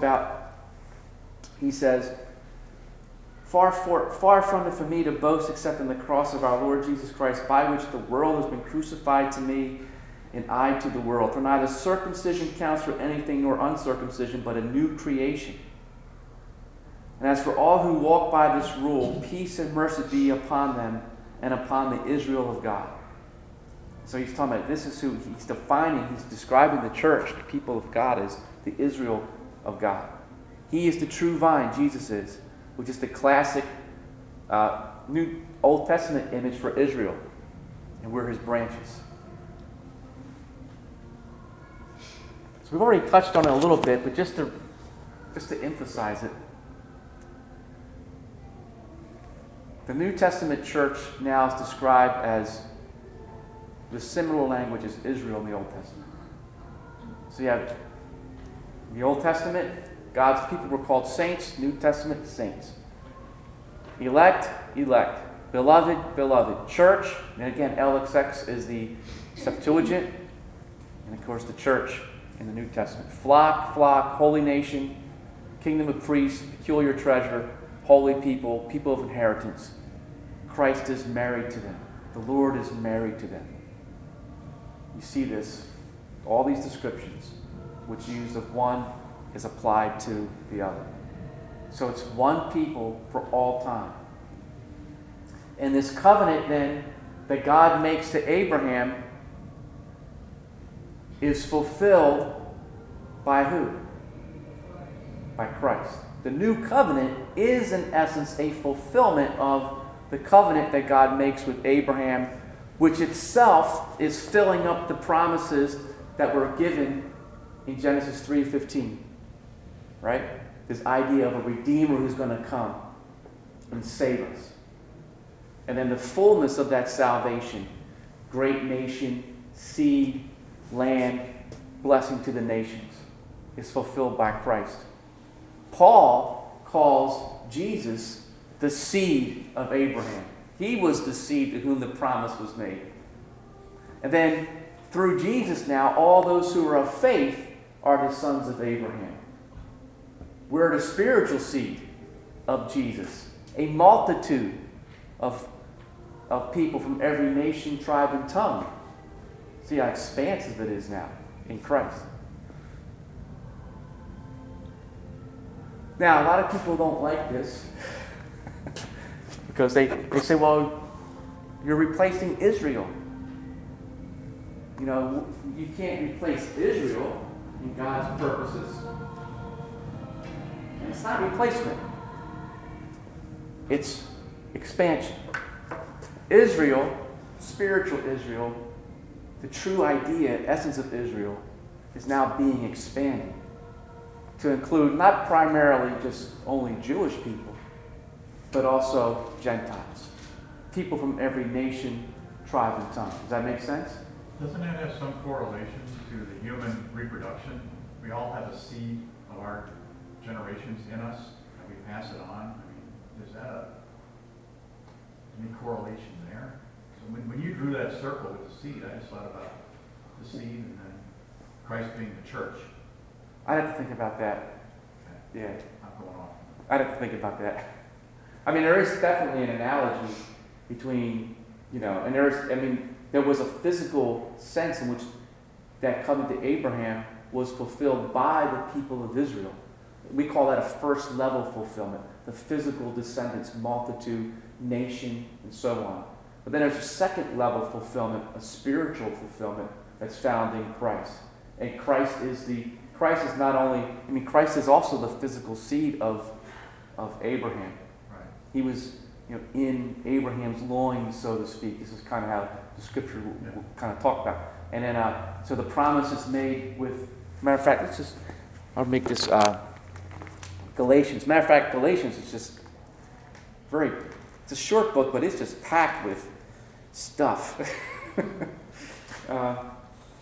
he says, Far from it for me to boast except in the cross of our Lord Jesus Christ, by which the world has been crucified to me, and I to the world. For neither circumcision counts for anything nor uncircumcision, but a new creation. And as for all who walk by this rule, peace and mercy be upon them and upon the Israel of God. So he's talking about, this is who he's describing the church, the people of God, as the Israel of God. He is the true vine, Jesus is, which is the classic New Old Testament image for Israel. And we're his branches. So we've already touched on it a little bit, but just to emphasize it, the New Testament church now is described as the similar language as Israel in the Old Testament. So you have the Old Testament, God's people were called saints. New Testament, saints. Elect. Beloved. Church. And again, LXX is the Septuagint. And of course, the church in the New Testament. Flock. Holy nation. Kingdom of priests. Peculiar treasure. Holy people. People of inheritance. Christ is married to them. The Lord is married to them. You see this. All these descriptions, which use of one is applied to the other. So it's one people for all time. And this covenant then that God makes to Abraham is fulfilled by who? By Christ. The new covenant is in essence a fulfillment of the covenant that God makes with Abraham, which itself is filling up the promises that were given in Genesis 3:15. Right? This idea of a Redeemer who's going to come and save us. And then the fullness of that salvation, great nation, seed, land, blessing to the nations, is fulfilled by Christ. Paul calls Jesus the seed of Abraham. He was the seed to whom the promise was made. And then through Jesus now, all those who are of faith are the sons of Abraham. We're the spiritual seed of Jesus. A multitude of people from every nation, tribe, and tongue. See how expansive it is now in Christ. Now, a lot of people don't like this because they say, well, you're replacing Israel. You can't replace Israel in God's purposes. It's not replacement. It's expansion. Israel, spiritual Israel, the true idea, essence of Israel, is now being expanded to include not primarily just only Jewish people, but also Gentiles. People from every nation, tribe, and tongue. Does that make sense? Doesn't that have some correlation to the human reproduction? We all have a seed of our generations in us, and we pass it on. I mean, is that any correlation there? So when you drew that circle with the seed, I just thought about the seed and then Christ being the church. I'd have to think about that. Yeah, I'm going off. I'd have to think about that. I mean, there is definitely an analogy between, and there was a physical sense in which that covenant to Abraham was fulfilled by the people of Israel. We call that a first level fulfillment, the physical descendants, multitude, nation, and so on. But then there's a second level fulfillment, a spiritual fulfillment that's found in Christ. And Christ is also the physical seed of Abraham. Right. He was, in Abraham's loins, so to speak. This is kind of how the scripture will kind of talk about. And then, so the promise is made with, matter of fact, I'll make this Galatians. Matter of fact, Galatians is just it's a short book, but it's just packed with stuff. What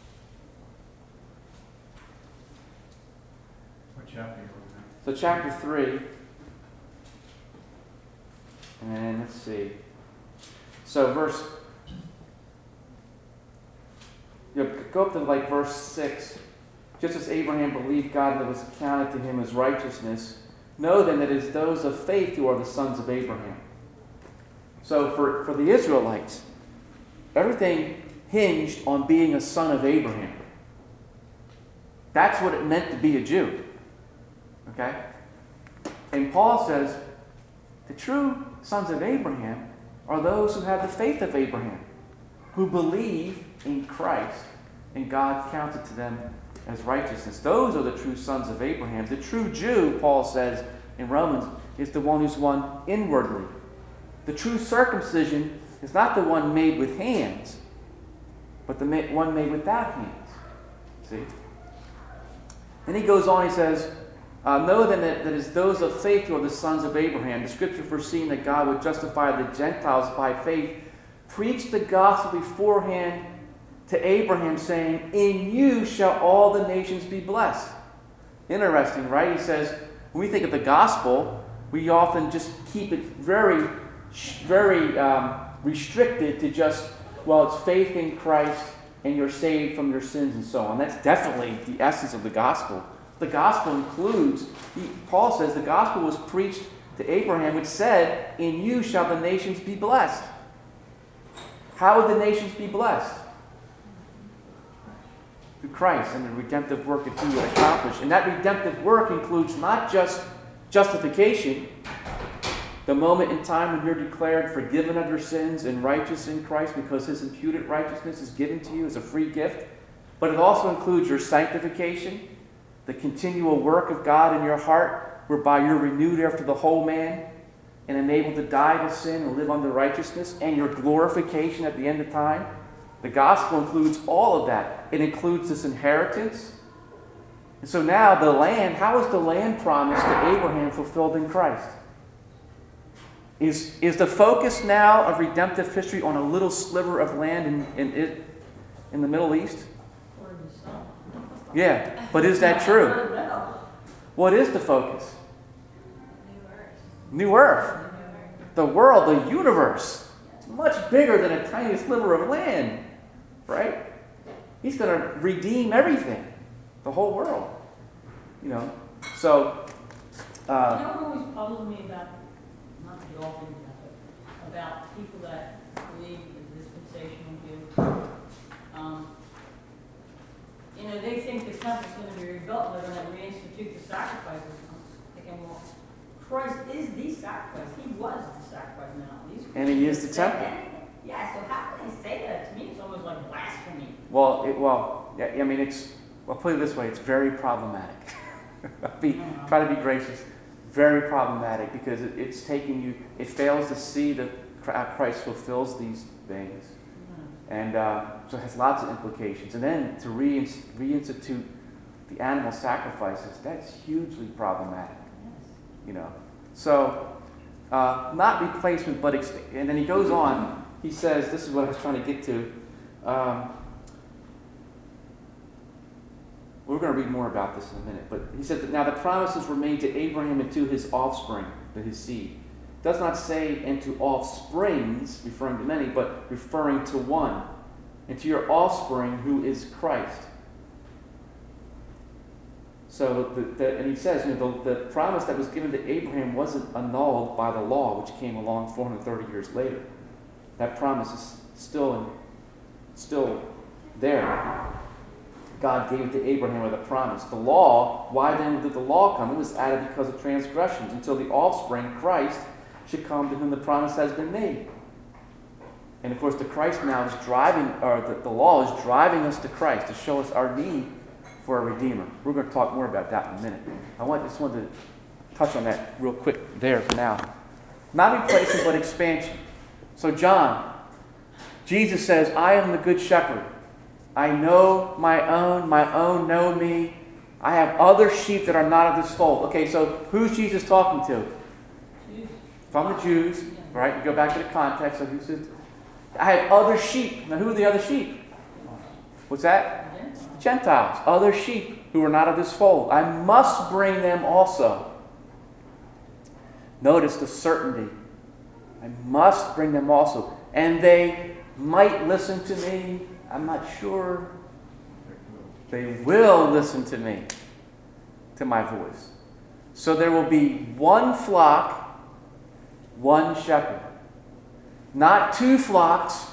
chapter are you looking So chapter 3, and let's see. So go up to verse 6. Just as Abraham believed God, that was accounted to him as righteousness, know then that it is those of faith who are the sons of Abraham. So for the Israelites, everything hinged on being a son of Abraham. That's what it meant to be a Jew. Okay? And Paul says, the true sons of Abraham are those who have the faith of Abraham, who believe in Christ, and God counted to them as righteousness. Those are the true sons of Abraham. The true Jew, Paul says in Romans, is the one who's one inwardly. The true circumcision is not the one made with hands, but the one made without hands. See? And he goes on, he says, know then that it is those of faith who are the sons of Abraham. The scripture, foreseeing that God would justify the Gentiles by faith, preached the gospel beforehand to Abraham, saying, in you shall all the nations be blessed. Interesting, right? He says, when we think of the gospel, we often just keep it very, very restricted to just, it's faith in Christ and you're saved from your sins and so on. That's definitely the essence of the gospel. The gospel includes, Paul says, the gospel was preached to Abraham, which said, in you shall the nations be blessed. How would the nations be blessed? Through Christ and the redemptive work that he would accomplish. And that redemptive work includes not just justification, the moment in time when you're declared forgiven of your sins and righteous in Christ because his imputed righteousness is given to you as a free gift, but it also includes your sanctification, the continual work of God in your heart, whereby you're renewed after the whole man and enabled to die to sin and live under righteousness, and your glorification at the end of time. The gospel includes all of that. It includes this inheritance. And so now the land, how is the land promised to Abraham fulfilled in Christ? Is the focus now of redemptive history on a little sliver of land in the Middle East? Yeah, but is that true? What is the focus? New Earth. The world, the universe. It's much bigger than a tiny sliver of land, right? He's going to redeem everything, the whole world. So. What always puzzles me about, not to get off into that, but about people that believe in the dispensational view. They think the temple's going to be rebuilt, and they're going to reinstitute the sacrifices. Christ is the sacrifice. He was the sacrifice now. And he is the temple. Yeah, so how can they say that? To me, it's almost like blasphemy. I'll put it this way, it's very problematic. Try to be gracious. very problematic because it's taking you, it fails to see that Christ fulfills these things. And so it has lots of implications. And then to reinstitute the animal sacrifices, that's hugely problematic. You know. So, not replacement, but and then he goes on, he says, this is what I was trying to get to. We're going to read more about this in a minute, but he said that now the promises were made to Abraham and to his offspring, to his seed. It does not say and to offsprings, referring to many, but referring to one, and to your offspring who is Christ. So, and he says, you know, the promise that was given to Abraham wasn't annulled by the law, which came along 430 years later. That promise is still there. God gave it to Abraham with a promise. The law, why then did the law come? It was added because of transgressions, until the offspring, Christ, should come to whom the promise has been made. And of course, the Christ now is driving, or the law is driving us to Christ to show us our need for a Redeemer. We're going to talk more about that in a minute. Just wanted to touch on that real quick there for now. Not replacing, but expansion. So John, Jesus says, I am the good shepherd. I know my own know me. I have other sheep that are not of this fold. Okay, so who's Jesus talking to? From the Jews, right? You go back to the context of who says, I have other sheep. Now who are the other sheep? What's that? Gentiles, other sheep who are not of this fold. I must bring them also. Notice the certainty. I must bring them also. And they might listen to me. I'm not sure. They will listen to me, to my voice. So there will be one flock, one shepherd. Not two flocks.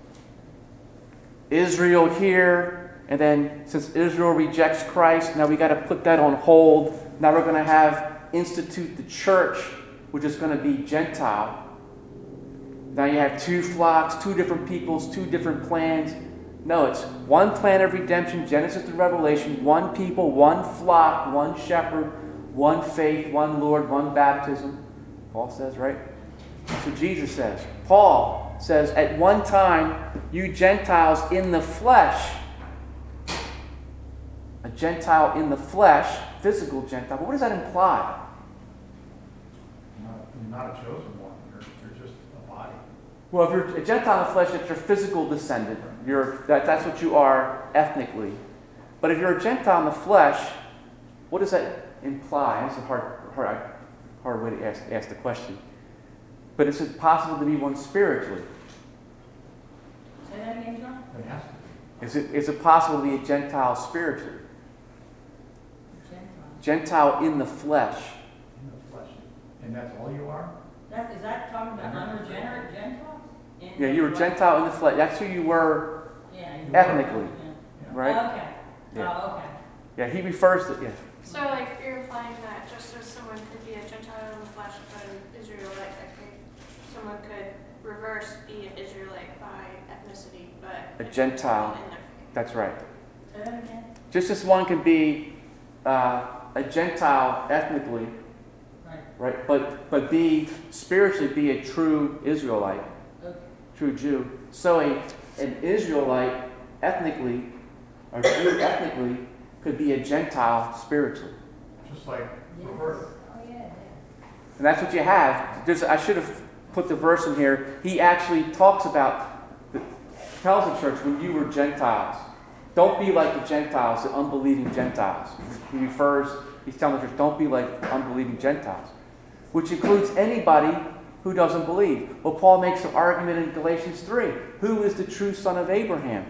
Israel here, and then since Israel rejects Christ, now we got to put that on hold. Now we're going to institute the church, which is going to be Gentile. Now you have two flocks, two different peoples, two different plans. No, it's one plan of redemption, Genesis to Revelation, one people, one flock, one shepherd, one faith, one Lord, one baptism. Paul says, right? That's what Jesus says. Paul says, at one time, you Gentiles in the flesh, a Gentile in the flesh, physical Gentile, but what does that imply? Not a chosen one. You're just a body. Well, if you're a Gentile in the flesh, it's your physical descendant. That's what you are ethnically. But if you're a Gentile in the flesh, what does that imply? It's a hard way to ask the question. But is it possible to be one spiritually? Say that again, John? It has to be. Is it possible to be a Gentile spiritually? Gentile in the flesh. In the flesh. And that's all you are? Is that talking about unregenerate Gentiles? Yeah, you were Gentile in the flesh. That's who you were ethnically, right? Okay. Yeah. Oh, okay. Yeah, he refers to, yeah. So, like, you're implying that just as someone could be a Gentile in the flesh but an Israelite by faith, someone could reverse be an Israelite by ethnicity but A Gentile. in their faith. That's right. Say that again? Just as one can be a Gentile ethnically, right? But be spiritually be a true Israelite, Okay. true Jew. So an Israelite ethnically, or Jew ethnically, could be a Gentile spiritually. Just like Yes. Roberta. Oh, yeah. And that's what you have. I should have put the verse in here. He actually talks about, tells the church, when you were Gentiles, don't be like the Gentiles, the unbelieving Gentiles. He's telling the church, don't be like unbelieving Gentiles, which includes anybody who doesn't believe. Well, Paul makes an argument in Galatians 3. Who is the true son of Abraham?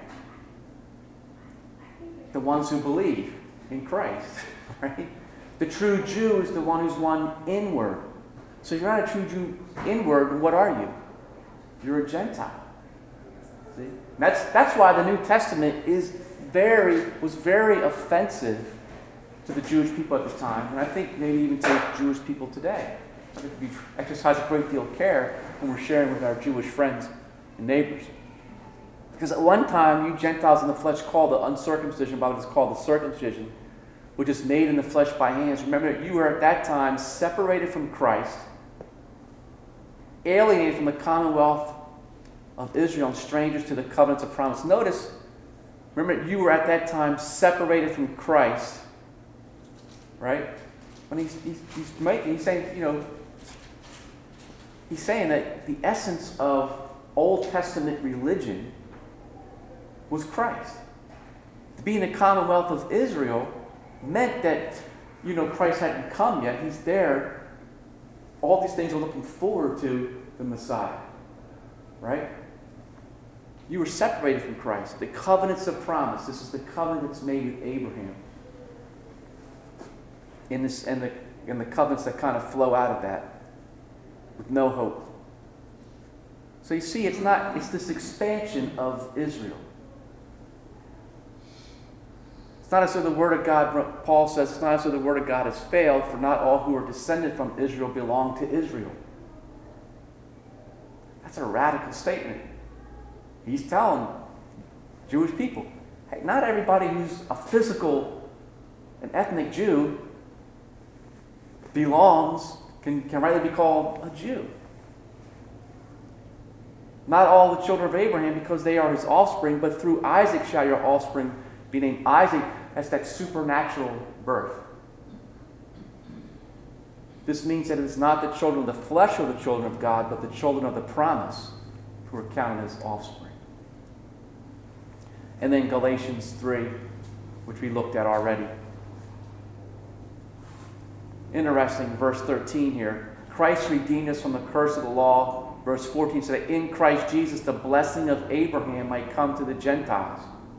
The ones who believe in Christ, right? The true Jew is the one who's one inward. So if you're not a true Jew inward, then what are you? You're a Gentile. See? That's why the New Testament was very offensive to the Jewish people at the time, and I think maybe even to Jewish people today. I think we exercise a great deal of care when we're sharing with our Jewish friends and neighbors. Because at one time, you Gentiles in the flesh called the uncircumcision, but it's called the circumcision, which is made in the flesh by hands. Remember, you were at that time separated from Christ, alienated from the commonwealth of Israel, and strangers to the covenants of promise. Notice, remember, you were at that time separated from Christ, right? When he's saying, he's saying that the essence of Old Testament religion was Christ. To be in the commonwealth of Israel meant that, Christ hadn't come yet. He's there. All these things are looking forward to the Messiah, right? You were separated from Christ. The covenants of promise. This is the covenant that's made with Abraham. And the covenants that kind of flow out of that, with no hope. So you see, it's this expansion of Israel. It's not as though the word of God, Paul says, it's not as though the word of God has failed, for not all who are descended from Israel belong to Israel. That's a radical statement. He's telling Jewish people, hey, not everybody who's a physical, an ethnic Jew can rightly be called a Jew. Not all the children of Abraham, because they are his offspring, but through Isaac shall your offspring be named. Isaac, that's that supernatural birth. This means that it is not the children of the flesh who are the children of God, but the children of the promise who are counted as offspring. And then Galatians 3, which we looked at already. Interesting, verse 13 here. Christ redeemed us from the curse of the law. Verse 14 said that in Christ Jesus the blessing of Abraham might come to the Gentiles,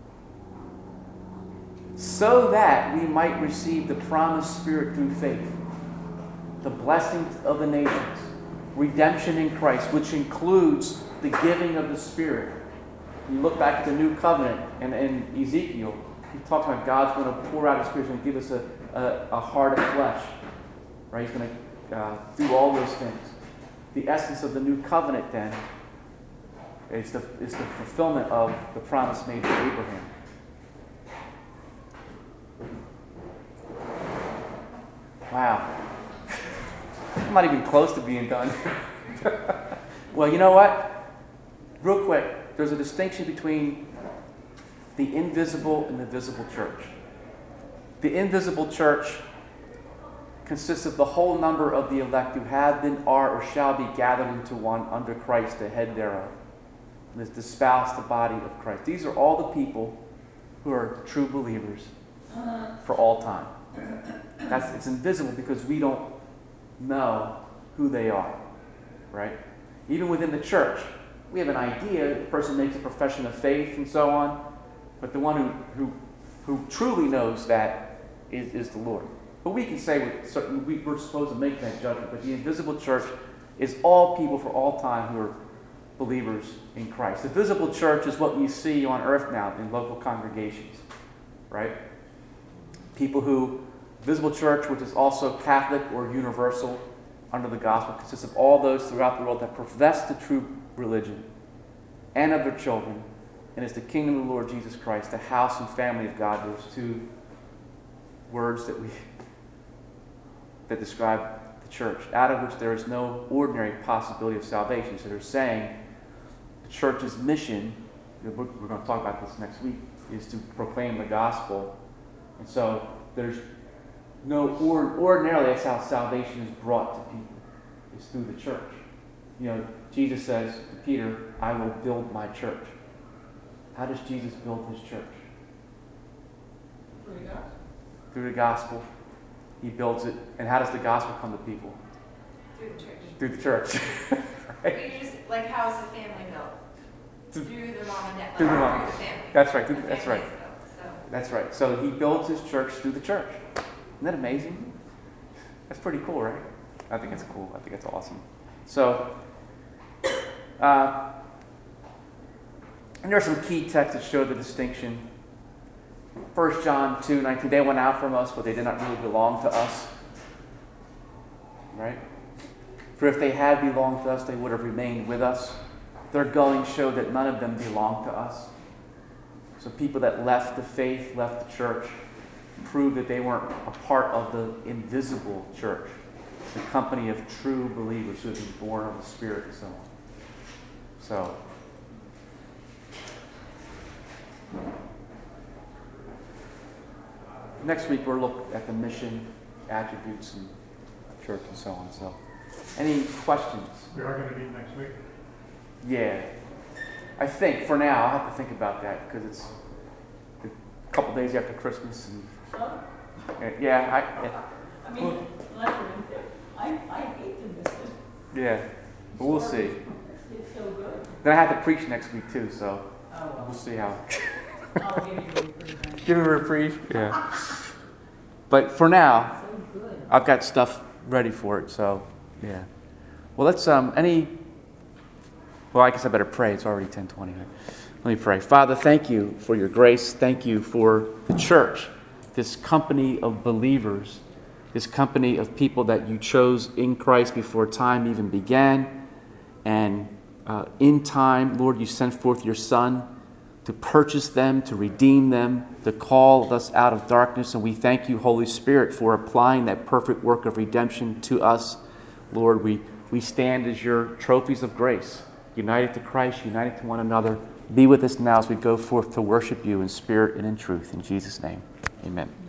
so that we might receive the promised Spirit through faith. The blessing of the nations. Redemption in Christ, which includes the giving of the Spirit. You look back at the New Covenant and Ezekiel, he talks about God's going to pour out His Spirit. He's going to give us a heart of flesh. Right? He's going to do all those things. The essence of the New Covenant, then, is the fulfillment of the promise made to Abraham. Wow. I'm not even close to being done. Well, you know what? Real quick, there's a distinction between the invisible and the visible church. The invisible church consists of the whole number of the elect who have been, are, or shall be gathered into one under Christ, the head thereof. And is the spouse, the body of Christ. These are all the people who are true believers for all time. It's invisible because we don't know who they are, right? Even within the church, we have an idea. The person makes a profession of faith and so on, but the one who truly knows that is the Lord. But we can say we're supposed to make that judgment. But the invisible church is all people for all time who are believers in Christ. The visible church is what you see on earth now in local congregations, right? Visible church, which is also Catholic or universal under the gospel, consists of all those throughout the world that profess the true religion and of their children, and is the kingdom of the Lord Jesus Christ, the house and family of God. Those two words that describe the church, out of which there is no ordinary possibility of salvation. So they're saying the church's mission, we're going to talk about this next week, is to proclaim the gospel. And so there's ordinarily that's how salvation is brought to people, is through the church. Jesus says to Peter, I will build my church. How does Jesus build his church? Through the gospel. He builds it. And how does the gospel come to people? Through the church. Through the church. Right? You just, like, how is the family built? Through the mom and dad. Through the mom. Through the family. That's right. The That's family right. is built, so. That's right. So he builds his church through the church. Isn't that amazing? That's pretty cool, right? I think it's cool. I think it's awesome. So, and there are some key texts that show the distinction. 1 John 2:19, they went out from us, but they did not really belong to us. Right? For if they had belonged to us, they would have remained with us. Their going showed that none of them belonged to us. So people that left the faith, left the church, prove that they weren't a part of the invisible church, the company of true believers who have been born of the Spirit and so on. So, next week we'll look at the mission, attributes, and church and so on. So, any questions? We are going to meet next week. Yeah. I think, for now, I'll have to think about that because it's a couple days after Christmas. And So, yeah, I mean, I hate to miss it. yeah, but we'll see. It's so good. Then I have to preach next week too, so Oh, well. we'll see how. I'll give you a reprieve then. Give me a reprieve. Yeah. But for now, So good. I've got stuff ready for it. So yeah. Well, let's Well, I guess I better pray. It's already 10:20. Let me pray. Father, thank you for your grace. Thank you for the church, this company of believers, this company of people that you chose in Christ before time even began. And in time, Lord, you sent forth your Son to purchase them, to redeem them, to call us out of darkness. And we thank you, Holy Spirit, for applying that perfect work of redemption to us. Lord, we stand as your trophies of grace, united to Christ, united to one another. Be with us now as we go forth to worship you in spirit and in truth. In Jesus' name, amen.